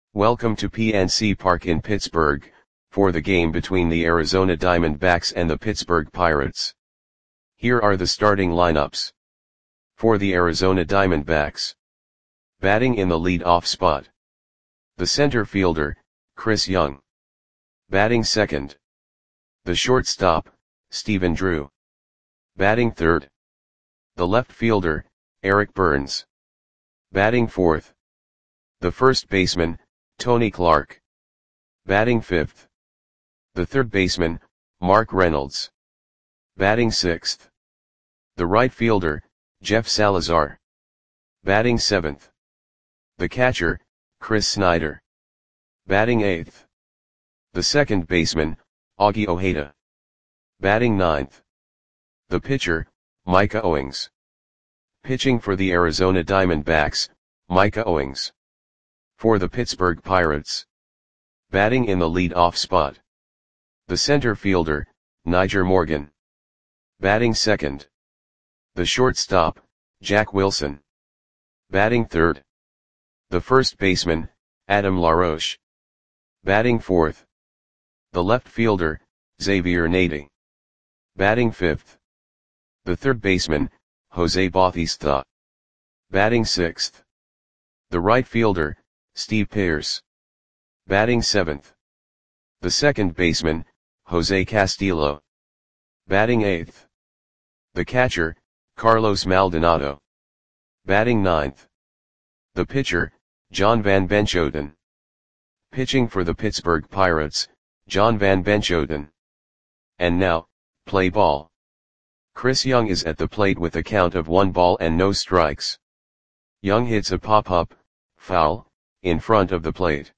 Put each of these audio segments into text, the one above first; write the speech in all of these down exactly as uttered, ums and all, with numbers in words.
Welcome to P N C Park in Pittsburgh, for the game between the Arizona Diamondbacks and the Pittsburgh Pirates. Here are the starting lineups. For the Arizona Diamondbacks. Batting in the lead-off spot. The center fielder, Chris Young. Batting second. The shortstop, Stephen Drew. Batting third. The left fielder, Eric Burns. Batting fourth. The first baseman, Tony Clark. Batting fifth. The third baseman, Mark Reynolds. Batting sixth. The right fielder, Jeff Salazar. Batting seventh. The catcher, Chris Snyder. Batting eighth. The second baseman, Augie Ojeda. Batting ninth. The pitcher, Micah Owings. Pitching for the Arizona Diamondbacks, Micah Owings. For the Pittsburgh Pirates. Batting in the lead-off spot. The center fielder, Nyjer Morgan. Batting second. The shortstop, Jack Wilson. Batting third. The first baseman, Adam LaRoche. Batting fourth. The left fielder, Xavier Nady. Batting fifth. The third baseman, Jose Bautista. Batting sixth. The right fielder, Steve Pearce. Batting seventh. The second baseman, Jose Castillo. Batting eighth. The catcher, Carlos Maldonado. Batting ninth. The pitcher, John Van Benchoten. Pitching for the Pittsburgh Pirates, John Van Benchoten. And now, play ball. Chris Young is at the plate with a count of one ball and no strikes. Young hits a pop-up, foul, in front of the plate.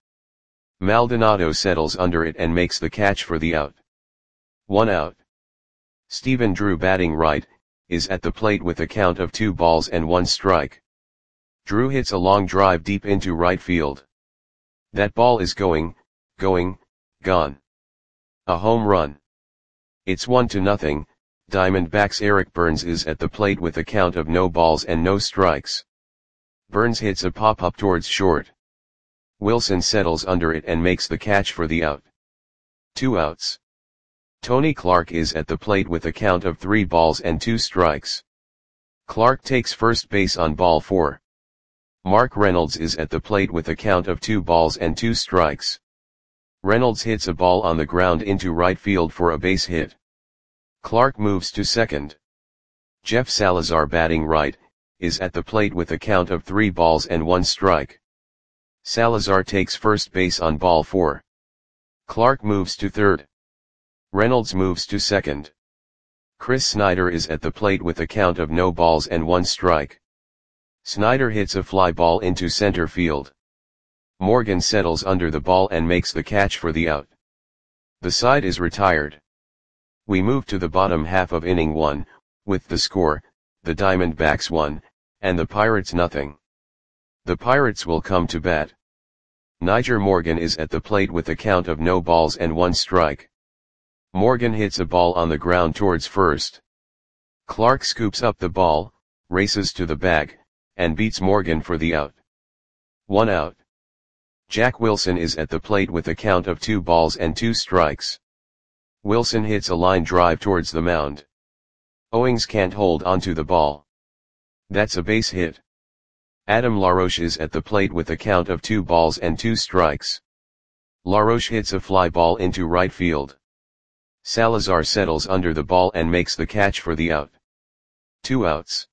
Maldonado settles under it and makes the catch for the out. One out. Stephen Drew, batting right, is at the plate with a count of two balls and one strike. Drew hits a long drive deep into right field. That ball is going, going, gone. A home run. It's one to nothing. Diamondbacks' Eric Burns is at the plate with a count of no balls and no strikes. Burns hits a pop-up towards short. Wilson settles under it and makes the catch for the out. Two outs. Tony Clark is at the plate with a count of three balls and two strikes. Clark takes first base on ball four. Mark Reynolds is at the plate with a count of two balls and two strikes. Reynolds hits a ball on the ground into right field for a base hit. Clark moves to second. Jeff Salazar, batting right, is at the plate with a count of three balls and one strike. Salazar takes first base on ball four. Clark moves to third. Reynolds moves to second. Chris Snyder is at the plate with a count of no balls and one strike. Snyder hits a fly ball into center field. Morgan settles under the ball and makes the catch for the out. The side is retired. We move to the bottom half of inning one, with the score, the Diamondbacks one, and the Pirates nothing. The Pirates will come to bat. Nyjer Morgan is at the plate with a count of no balls and one strike. Morgan hits a ball on the ground towards first. Clark scoops up the ball, races to the bag, and beats Morgan for the out. One out. Jack Wilson is at the plate with a count of two balls and two strikes. Wilson hits a line drive towards the mound. Owings can't hold onto the ball. That's a base hit. Adam LaRoche is at the plate with a count of two balls and two strikes. LaRoche hits a fly ball into right field. Salazar settles under the ball and makes the catch for the out. Two outs.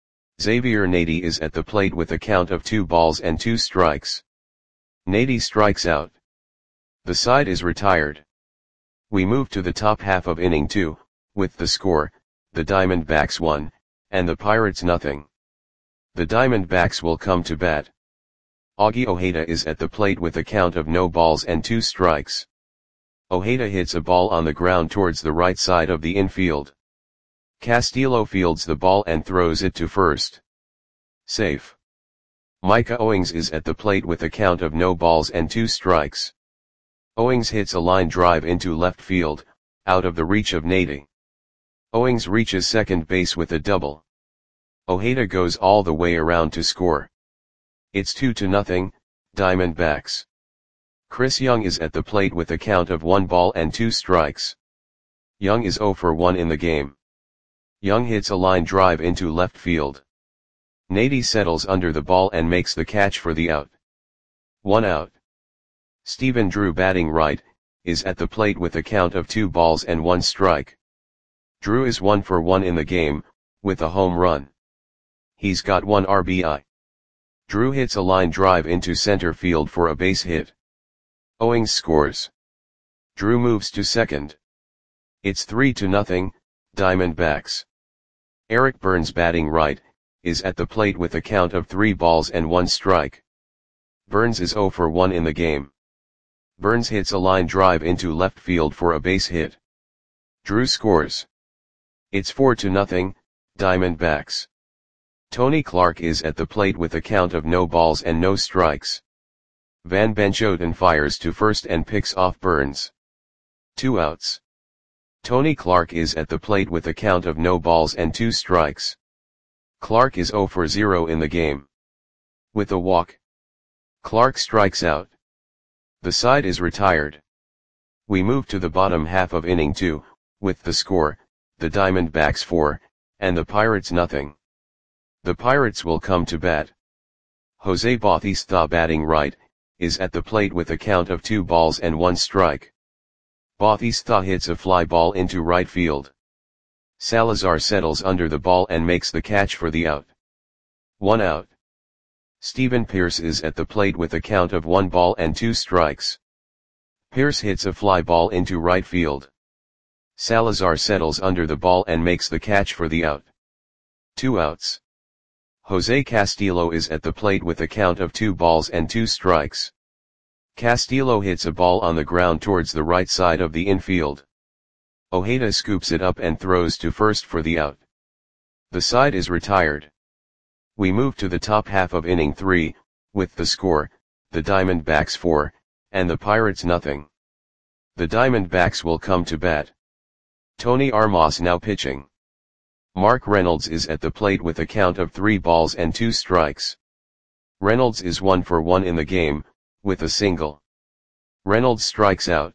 Xavier Nady is at the plate with a count of two balls and two strikes. Nady strikes out. The side is retired. We move to the top half of inning two, with the score, the Diamondbacks one, and the Pirates nothing. The Diamondbacks will come to bat. Augie Ojeda is at the plate with a count of no balls and two strikes. Ojeda hits a ball on the ground towards the right side of the infield. Castillo fields the ball and throws it to first. Safe. Micah Owings is at the plate with a count of no balls and two strikes. Owings hits a line drive into left field, out of the reach of Nady. Owings reaches second base with a double. Ojeda goes all the way around to score. It's two to nothing, Diamondbacks. Chris Young is at the plate with a count of one ball and two strikes. Young is zero for one in the game. Young hits a line drive into left field. Nady settles under the ball and makes the catch for the out. One out. Stephen Drew, batting right, is at the plate with a count of two balls and one strike. Drew is one for one in the game, with a home run. He's got one R B I. Drew hits a line drive into center field for a base hit. Owings scores. Drew moves to second. It's three to nothing, Diamondbacks. Eric Burns, batting right, is at the plate with a count of three balls and one strike. Burns is zero for one in the game. Burns hits a line drive into left field for a base hit. Drew scores. It's four to nothing, Diamondbacks. Tony Clark is at the plate with a count of no balls and no strikes. Van Benchoten fires to first and picks off Burns. Two outs. Tony Clark is at the plate with a count of no balls and two strikes. Clark is zero for zero in the game. With a walk, Clark strikes out. The side is retired. We move to the bottom half of inning two, with the score, the Diamondbacks four, and the Pirates nothing. The Pirates will come to bat. Jose Bautista, batting right, is at the plate with a count of two balls and one strike. Bautista hits a fly ball into right field. Salazar settles under the ball and makes the catch for the out. One out. Stephen Pearce is at the plate with a count of one ball and two strikes. Pearce hits a fly ball into right field. Salazar settles under the ball and makes the catch for the out. Two outs. Jose Castillo is at the plate with a count of two balls and two strikes. Castillo hits a ball on the ground towards the right side of the infield. Ojeda scoops it up and throws to first for the out. The side is retired. We move to the top half of inning three, with the score, the Diamondbacks four, and the Pirates nothing. The Diamondbacks will come to bat. Tony Armas now pitching. Mark Reynolds is at the plate with a count of three balls and two strikes. Reynolds is one for one in the game, with a single. Reynolds strikes out.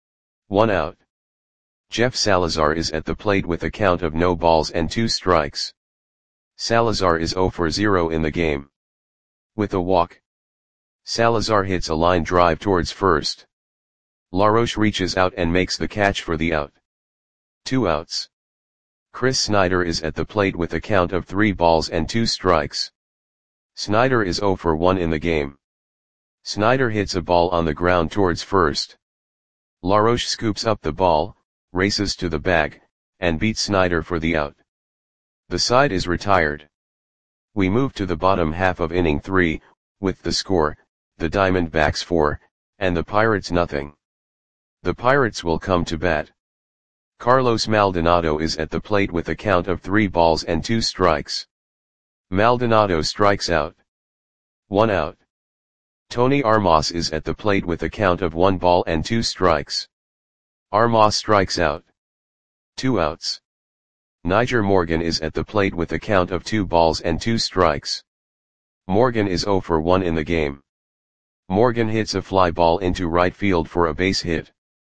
One out. Jeff Salazar is at the plate with a count of no balls and two strikes. Salazar is zero for zero in the game. With a walk, Salazar hits a line drive towards first. LaRoche reaches out and makes the catch for the out. Two outs. Chris Snyder is at the plate with a count of three balls and two strikes. Snyder is zero for one in the game. Snyder hits a ball on the ground towards first. LaRoche scoops up the ball, races to the bag, and beats Snyder for the out. The side is retired. We move to the bottom half of inning three, with the score, the Diamondbacks four, and the Pirates nothing. The Pirates will come to bat. Carlos Maldonado is at the plate with a count of three balls and two strikes. Maldonado strikes out. One out. Tony Armas is at the plate with a count of one ball and two strikes. Armas strikes out. Two outs. Niger Morgan is at the plate with a count of two balls and two strikes. Morgan is zero for one in the game. Morgan hits a fly ball into right field for a base hit.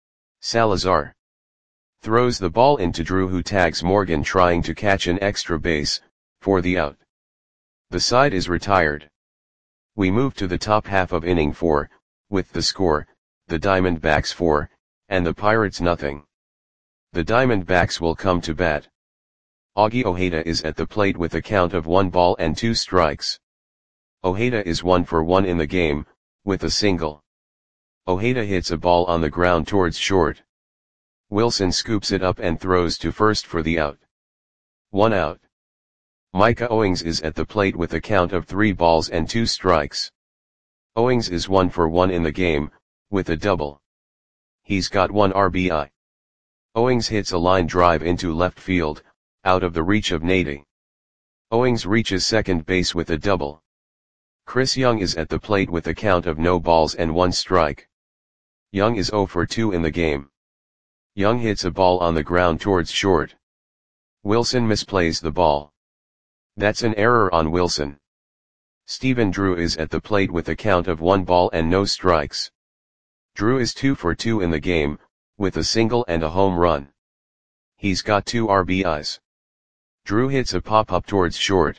Salazar throws the ball into Drew, who tags Morgan trying to catch an extra base, for the out. The side is retired. We move to the top half of inning four, with the score, the Diamondbacks four, and the Pirates nothing. The Diamondbacks will come to bat. Augie Ojeda is at the plate with a count of one ball and two strikes. Ojeda is one for one in the game, with a single. Ojeda hits a ball on the ground towards short. Wilson scoops it up and throws to first for the out. One out. Micah Owings is at the plate with a count of three balls and two strikes. Owings is one for one in the game, with a double. He's got one R B I. Owings hits a line drive into left field, out of the reach of Nady. Owings reaches second base with a double. Chris Young is at the plate with a count of no balls and one strike. Young is zero for two in the game. Young hits a ball on the ground towards short. Wilson misplays the ball. That's an error on Wilson. Stephen Drew is at the plate with a count of one ball and no strikes. Drew is two for two in the game, with a single and a home run. He's got two R B Is. Drew hits a pop-up towards short.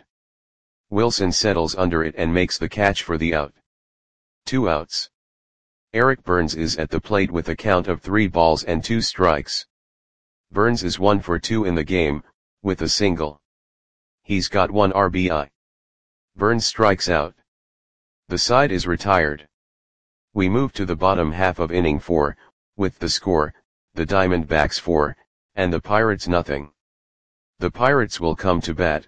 Wilson settles under it and makes the catch for the out. Two outs. Eric Burns is at the plate with a count of three balls and two strikes. Burns is one for two in the game, with a single. He's got one R B I. Burns strikes out. The side is retired. We move to the bottom half of inning four, with the score, the Diamondbacks four, and the Pirates nothing. The Pirates will come to bat.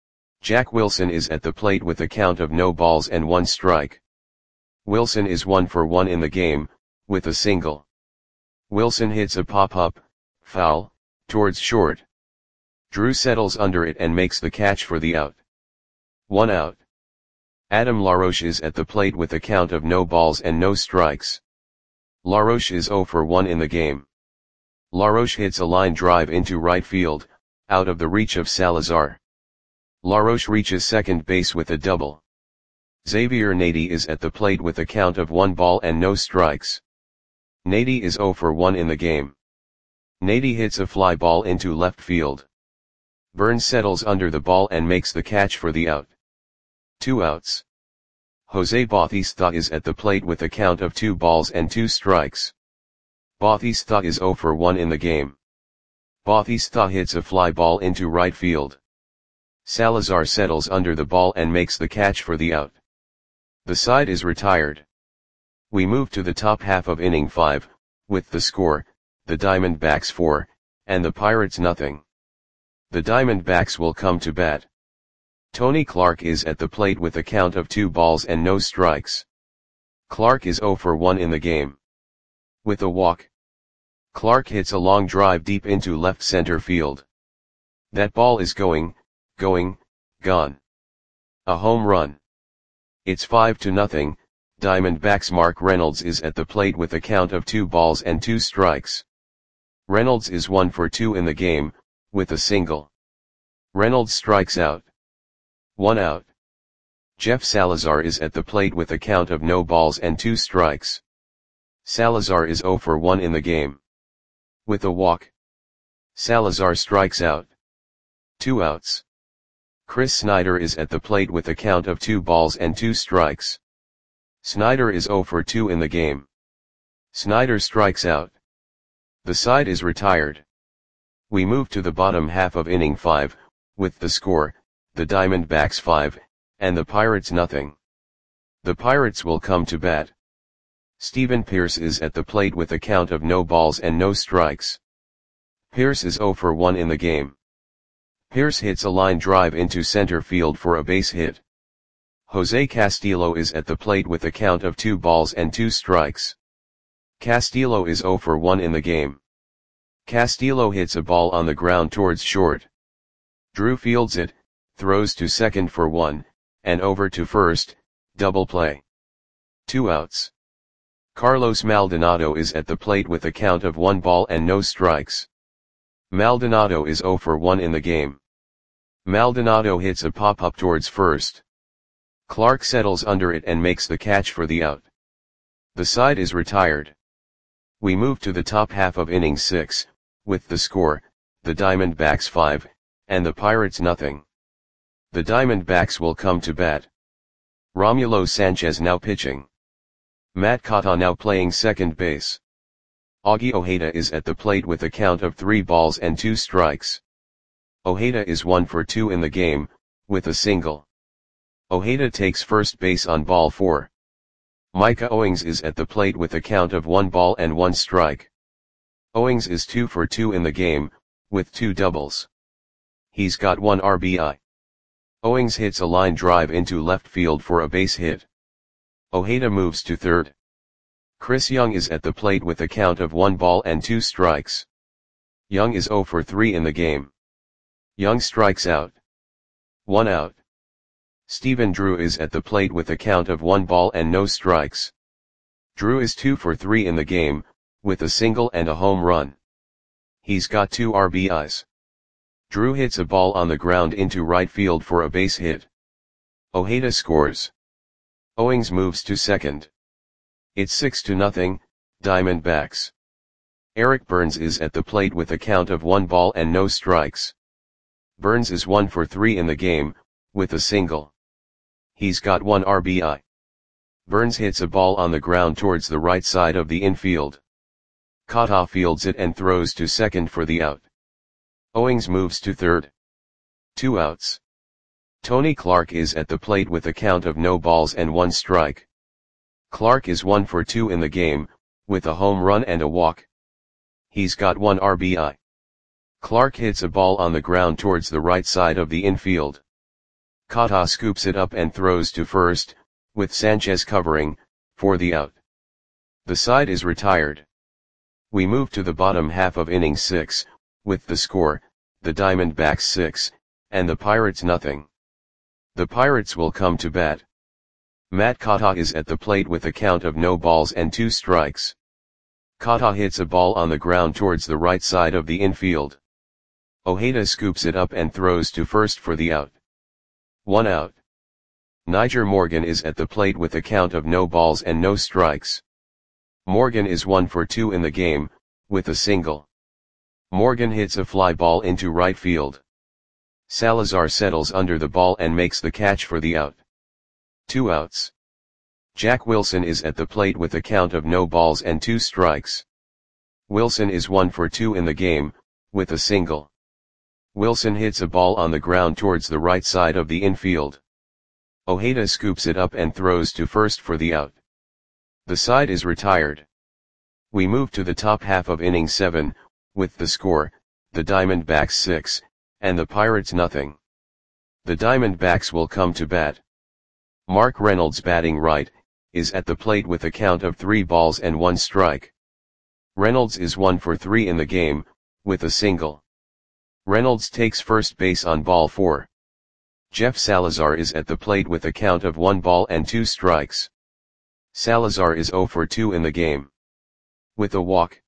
Jack Wilson is at the plate with a count of no balls and one strike. Wilson is one for one in the game, with a single. Wilson hits a pop-up, foul, towards short. Drew settles under it and makes the catch for the out. One out. Adam LaRoche is at the plate with a count of no balls and no strikes. LaRoche is zero for one in the game. LaRoche hits a line drive into right field, out of the reach of Salazar. LaRoche reaches second base with a double. Xavier Nady is at the plate with a count of one ball and no strikes. Nady is zero for one in the game. Nady hits a fly ball into left field. Burns settles under the ball and makes the catch for the out. Two outs. Jose Bautista is at the plate with a count of two balls and two strikes. Bautista is zero for one in the game. Bautista hits a fly ball into right field. Salazar settles under the ball and makes the catch for the out. The side is retired. We move to the top half of inning five, with the score, the Diamondbacks four, and the Pirates nothing. The Diamondbacks will come to bat. Tony Clark is at the plate with a count of two balls and no strikes. Clark is zero for one in the game. With a walk. Clark hits a long drive deep into left center field. That ball is going, going, gone. A home run. It's five to nothing. Diamondbacks Mark Reynolds is at the plate with a count of two balls and two strikes. Reynolds is one for two in the game, with a single. Reynolds strikes out. One out. Jeff Salazar is at the plate with a count of no balls and two strikes. Salazar is zero for one in the game. With a walk. Salazar strikes out. Two outs. Chris Snyder is at the plate with a count of two balls and two strikes. Snyder is zero for two in the game. Snyder strikes out. The side is retired. We move to the bottom half of inning five, with the score, the Diamondbacks five, and the Pirates nothing. The Pirates will come to bat. Stephen Pearce is at the plate with a count of no balls and no strikes. Pearce is zero for one in the game. Pearce hits a line drive into center field for a base hit. Jose Castillo is at the plate with a count of two balls and two strikes. Castillo is zero for one in the game. Castillo hits a ball on the ground towards short. Drew fields it, throws to second for one, and over to first, double play. Two outs. Carlos Maldonado is at the plate with a count of one ball and no strikes. Maldonado is zero for one in the game. Maldonado hits a pop-up towards first. Clark settles under it and makes the catch for the out. The side is retired. We move to the top half of inning six, with the score, the Diamondbacks five, and the Pirates nothing. The Diamondbacks will come to bat. Romulo Sanchez now pitching. Matt Cota now playing second base. Augie Ojeda is at the plate with a count of three balls and two strikes. Ojeda is one for two in the game, with a single. Ojeda takes first base on ball four. Micah Owings is at the plate with a count of one ball and one strike. Owings is two for two in the game, with two doubles. He's got one R B I. Owings hits a line drive into left field for a base hit. Ojeda moves to third. Chris Young is at the plate with a count of one ball and two strikes. Young is zero for three in the game. Young strikes out. One out. Stephen Drew is at the plate with a count of one ball and no strikes. Drew is two for three in the game, with a single and a home run. He's got two R B Is. Drew hits a ball on the ground into right field for a base hit. Ojeda scores. Owings moves to second. It's six to nothing, Diamondbacks. Eric Burns is at the plate with a count of one ball and no strikes. Burns is one for three in the game, with a single. He's got one R B I. Burns hits a ball on the ground towards the right side of the infield. Kata fields it and throws to second for the out. Owings moves to third. Two outs. Tony Clark is at the plate with a count of no balls and one strike. Clark is one for two in the game, with a home run and a walk. He's got one R B I. Clark hits a ball on the ground towards the right side of the infield. Kata scoops it up and throws to first, with Sanchez covering, for the out. The side is retired. We move to the bottom half of inning six, with the score, the Diamondbacks six, and the Pirates nothing. The Pirates will come to bat. Matt Kata is at the plate with a count of no balls and two strikes. Kata hits a ball on the ground towards the right side of the infield. Ojeda scoops it up and throws to first for the out. One out. Nyjer Morgan is at the plate with a count of no balls and no strikes. Morgan is one for two in the game, with a single. Morgan hits a fly ball into right field. Salazar settles under the ball and makes the catch for the out. Two outs. Jack Wilson is at the plate with a count of no balls and two strikes. Wilson is one for two in the game, with a single. Wilson hits a ball on the ground towards the right side of the infield. Ojeda scoops it up and throws to first for the out. The side is retired. We move to the top half of inning seven, with the score, the Diamondbacks six, and the Pirates nothing. The Diamondbacks will come to bat. Mark Reynolds, batting right, is at the plate with a count of three balls and one strike. Reynolds is one for three in the game, with a single. Reynolds takes first base on ball four. Jeff Salazar is at the plate with a count of one ball and two strikes. Salazar is zero for two in the game. With a walk.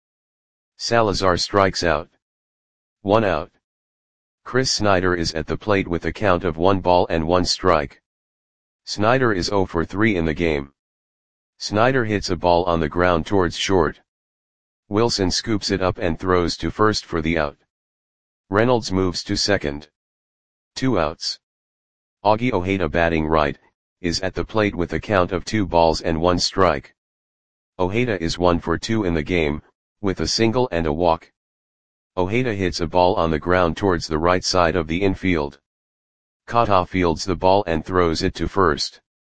Salazar strikes out. One out. Chris Snyder is at the plate with a count of one ball and one strike. Snyder is zero for three in the game. Snyder hits a ball on the ground towards short. Wilson scoops it up and throws to first for the out. Reynolds moves to second. Two outs. Augie Ojeda, batting right, is at the plate with a count of two balls and one strike. Ojeda is one for two in the game, with a single and a walk. Ojeda hits a ball on the ground towards the right side of the infield. Kata fields the ball and throws it to first.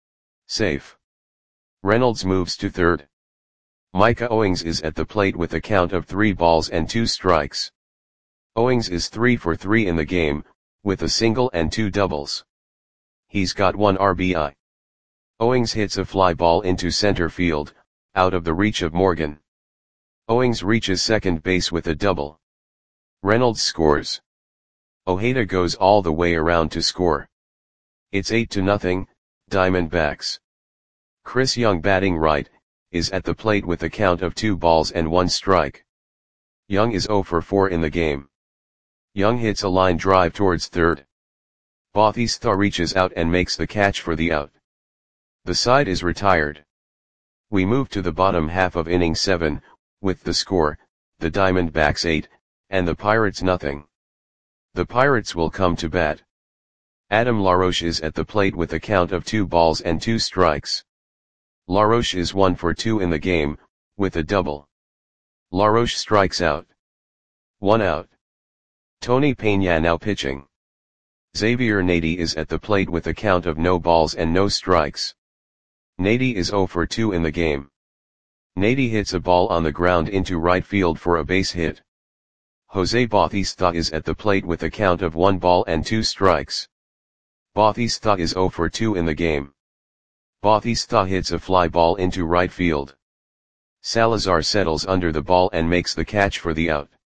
Safe. Reynolds moves to third. Micah Owings is at the plate with a count of three balls and two strikes. Owings is three for three in the game, with a single and two doubles. He's got one R B I. Owings hits a fly ball into center field, out of the reach of Morgan. Owings reaches second base with a double. Reynolds scores. Ojeda goes all the way around to score. It's eight to nothing, Diamondbacks. Chris Young, batting right, is at the plate with a count of two balls and one strike. Young is zero for four in the game. Young hits a line drive towards third. Bautista reaches out and makes the catch for the out. The side is retired. We move to the bottom half of inning seven, with the score, the Diamondbacks eight, and the Pirates nothing. The Pirates will come to bat. Adam LaRoche is at the plate with a count of two balls and two strikes. LaRoche is one for two in the game, with a double. LaRoche strikes out. One out. Tony Peña now pitching. Xavier Nady is at the plate with a count of no balls and no strikes. Nady is zero for two in the game. Nady hits a ball on the ground into right field for a base hit. Jose Bautista is at the plate with a count of one ball and two strikes. Bautista is zero for two in the game. Bautista hits a fly ball into right field. Salazar settles under the ball and makes the catch for the out.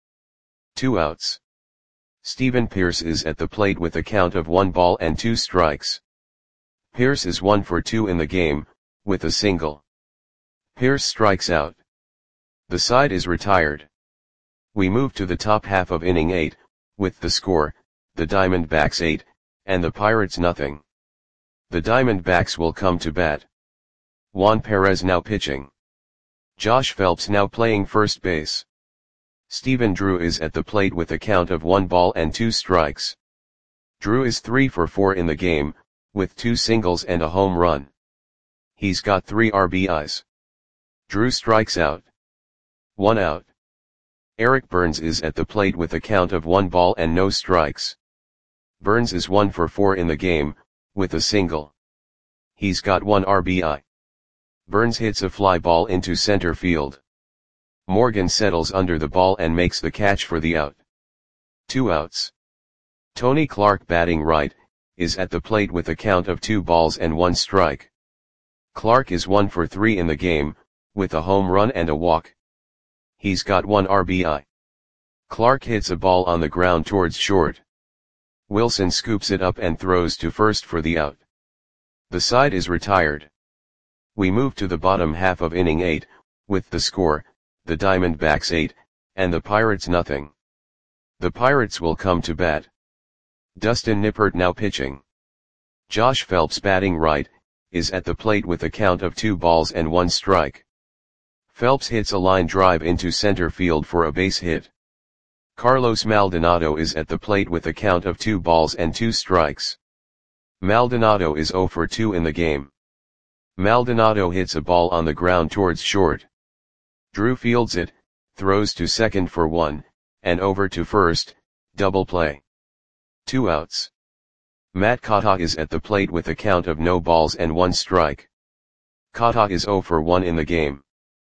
Two outs. Stephen Pierce is at the plate with a count of one ball and two strikes. Pierce is one for two in the game, with a single. Pierce strikes out. The side is retired. We move to the top half of inning eight, with the score, the Diamondbacks eight, and the Pirates nothing. The Diamondbacks will come to bat. Juan Perez now pitching. Josh Phelps now playing first base. Stephen Drew is at the plate with a count of one ball and two strikes. Drew is three for four in the game, with two singles and a home run. He's got three R B Is. Drew strikes out. One out. Eric Burns is at the plate with a count of one ball and no strikes. Burns is one for four in the game, with a single. He's got one R B I. Burns hits a fly ball into center field. Morgan settles under the ball and makes the catch for the out. Two outs. Tony Clark, batting right, is at the plate with a count of two balls and one strike. Clark is one for three in the game, with a home run and a walk. He's got one R B I. Clark hits a ball on the ground towards short. Wilson scoops it up and throws to first for the out. The side is retired. We move to the bottom half of inning eight, with the score, the Diamondbacks eight, and the Pirates nothing. The Pirates will come to bat. Dustin Nippert now pitching. Josh Phelps, batting right, is at the plate with a count of two balls and one strike. Phelps hits a line drive into center field for a base hit. Carlos Maldonado is at the plate with a count of two balls and two strikes. Maldonado is zero for two in the game. Maldonado hits a ball on the ground towards short. Drew fields it, throws to second for one, and over to first, double play. Two outs. Matt Kata is at the plate with a count of no balls and one strike. Kata is zero for one in the game.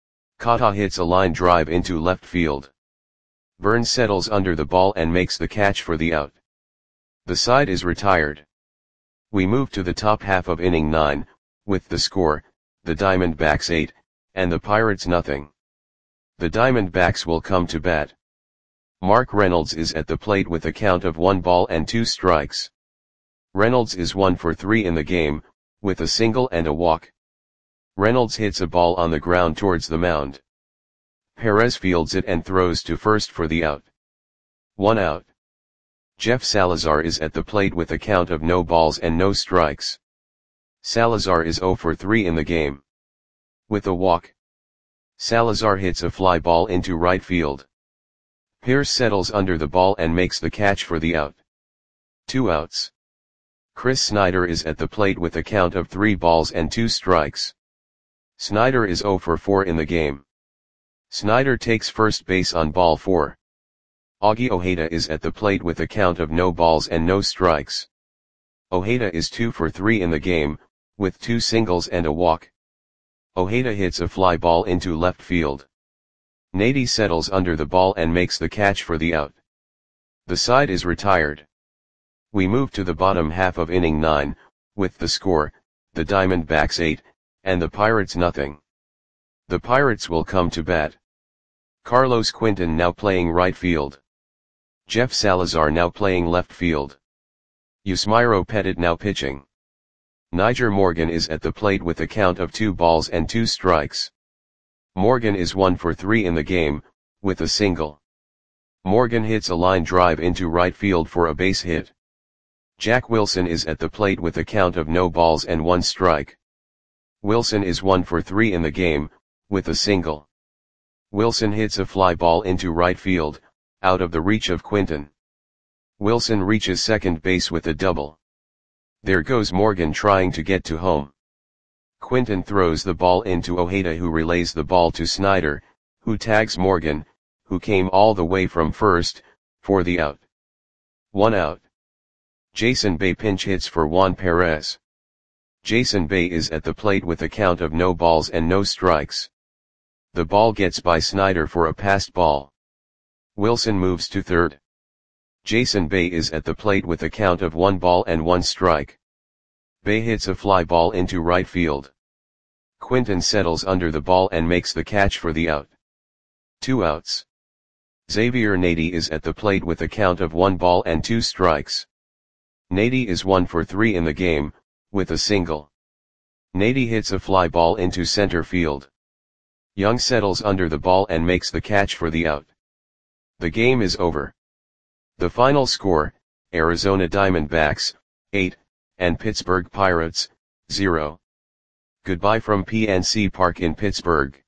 Kata hits a line drive into left field. Burns settles under the ball and makes the catch for the out. The side is retired. We move to the top half of inning nine, with the score, the Diamondbacks eight, and the Pirates nothing. The Diamondbacks will come to bat. Mark Reynolds is at the plate with a count of one ball and two strikes. Reynolds is one for three in the game, with a single and a walk. Reynolds hits a ball on the ground towards the mound. Perez fields it and throws to first for the out. One out. Jeff Salazar is at the plate with a count of no balls and no strikes. Salazar is zero for three in the game. With a walk. Salazar hits a fly ball into right field. Pierce settles under the ball and makes the catch for the out. Two outs. Chris Snyder is at the plate with a count of three balls and two strikes. Snyder is zero for four in the game. Snyder takes first base on ball four. Augie Ojeda is at the plate with a count of no balls and no strikes. Ojeda is two for three in the game, with two singles and a walk. Ojeda hits a fly ball into left field. Nady settles under the ball and makes the catch for the out. The side is retired. We move to the bottom half of inning nine, with the score, the Diamondbacks eight, and the Pirates nothing. The Pirates will come to bat. Carlos Quinton now playing right field. Jeff Salazar now playing left field. Yusmeiro Petit now pitching. Niger Morgan is at the plate with a count of two balls and two strikes. Morgan is one for three in the game, with a single. Morgan hits a line drive into right field for a base hit. Jack Wilson is at the plate with a count of no balls and one strike. Wilson is one for three in the game, with a single. Wilson hits a fly ball into right field, out of the reach of Quinton. Wilson reaches second base with a double. There goes Morgan trying to get to home. Quinton throws the ball into Ojeda, who relays the ball to Snyder, who tags Morgan, who came all the way from first, for the out. One out. Jason Bay pinch hits for Juan Perez. Jason Bay is at the plate with a count of no balls and no strikes. The ball gets by Snyder for a passed ball. Wilson moves to third. Jason Bay is at the plate with a count of one ball and one strike. Bay hits a fly ball into right field. Quinton settles under the ball and makes the catch for the out. Two outs. Xavier Nady is at the plate with a count of one ball and two strikes. Nady is one for three in the game, with a single. Nady hits a fly ball into center field. Young settles under the ball and makes the catch for the out. The game is over. The final score, Arizona Diamondbacks, eight, and Pittsburgh Pirates, zero. Goodbye from P N C Park in Pittsburgh.